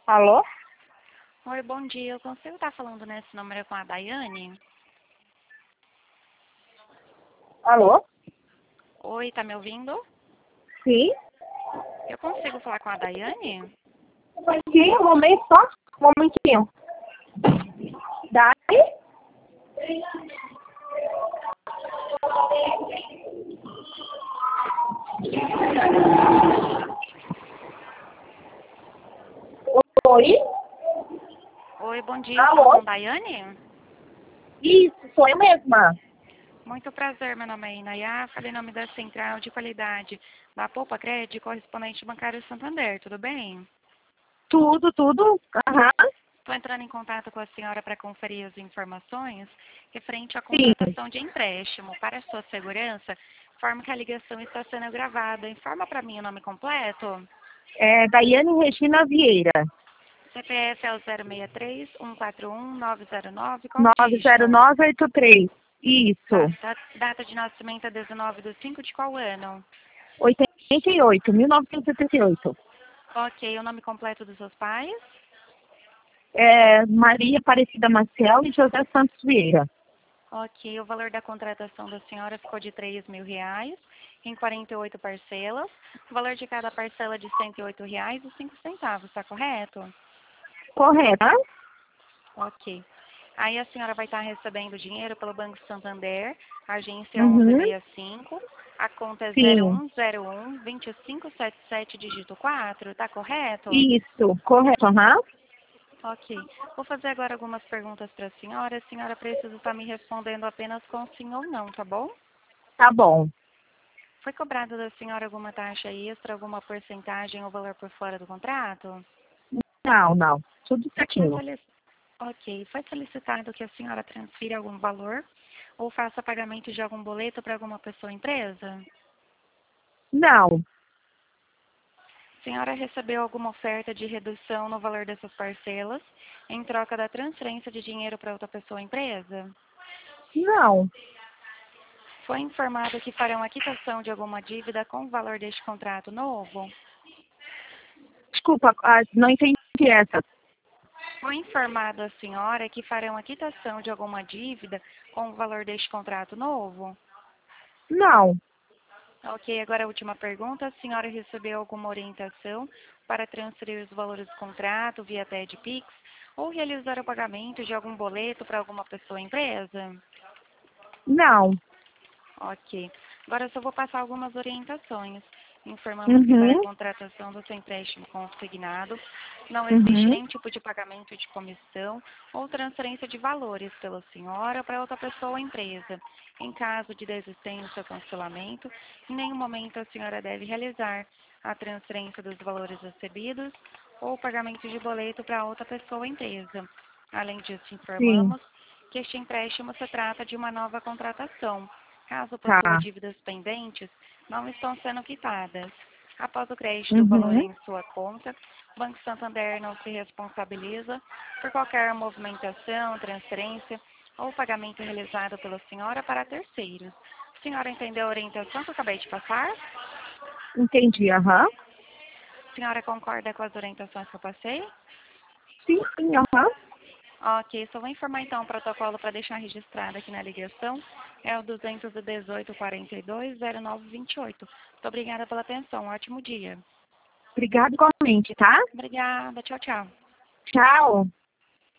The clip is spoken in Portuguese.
Alô? Oi, bom dia. Eu consigo estar falando nesse número com a Daiane? Alô? Oi, tá me ouvindo? Sim? Eu consigo falar com a Daiane? Sim, um momento só. Um momentinho. Dai? Oi? Oi, bom dia. Eu falo Alô? com Daiane? Isso, sou eu mesma. Muito prazer, meu nome é Inayá. Falei em nome da Central de Qualidade da Poupa Crédito, correspondente bancário Santander. Tudo bem? Tudo. Aham. Estou entrando em contato com a senhora para conferir as informações referente à Sim. contratação de empréstimo. Para sua segurança, informo que a ligação está sendo gravada. Informa para mim o nome completo. É Daiane Regina Vieira. CPF é o 063-141-909. Qual dígito? 90983. Tá. Isso. Data de nascimento é 19/5 de qual ano? 88, 1988. Ok, o nome completo dos seus pais? É Maria Aparecida Maciel e José Santos Vieira. Ok, o valor da contratação da senhora ficou de R$ 3.000 em 48 parcelas. O valor de cada parcela é de R$ 108,05, tá correto? Correta? Ok. Aí a senhora vai estar recebendo dinheiro pelo Banco Santander, agência Uhum. 1165, a conta é Sim. 0101-2577, dígito 4, tá correto? Isso. Correto. Aham. Ok. Vou fazer agora algumas perguntas para a senhora. A senhora precisa estar me respondendo apenas com sim ou não, tá bom? Tá bom. Foi cobrado da senhora alguma taxa extra, alguma porcentagem ou valor por fora do contrato? Não. Tudo Foi certinho. solic... Ok. Foi solicitado que a senhora transfira algum valor ou faça pagamento de algum boleto para alguma pessoa ou empresa? Não. A senhora recebeu alguma oferta de redução no valor dessas parcelas em troca da transferência de dinheiro para outra pessoa ou empresa? Não. Foi informado que farão a quitação de alguma dívida com o valor deste contrato novo? Desculpa, não entendi essa. Foi informado à senhora que farão a quitação de alguma dívida com o valor deste contrato novo? Não. Ok, agora a última pergunta. A senhora recebeu alguma orientação para transferir os valores do contrato via TED Pix ou realizar o pagamento de algum boleto para alguma pessoa ou empresa? Não. Ok. Agora eu só vou passar algumas orientações. Informamos que para a Uhum. contratação do seu empréstimo consignado não existe Uhum. nenhum tipo de pagamento de comissão ou transferência de valores pela senhora para outra pessoa ou empresa. Em caso de desistência ou cancelamento, em nenhum momento a senhora deve realizar a transferência dos valores recebidos ou o pagamento de boleto para outra pessoa ou empresa. Além disso, Sim. informamos que este empréstimo se trata de uma nova contratação. Caso possua Tá. dívidas pendentes, não estão sendo quitadas. Após o crédito do valor Uhum. em sua conta, o Banco Santander não se responsabiliza por qualquer movimentação, transferência ou pagamento realizado pela senhora para terceiros. A senhora entendeu a orientação que eu acabei de passar? Entendi. Aham. A senhora concorda com as orientações que eu passei? Sim. Aham. Ok, só vou informar então o protocolo para deixar registrado aqui na ligação. É o 218-42-0928. Muito obrigada pela atenção. Um ótimo dia. Obrigada igualmente, tá? Obrigada. Tchau, tchau. Tchau.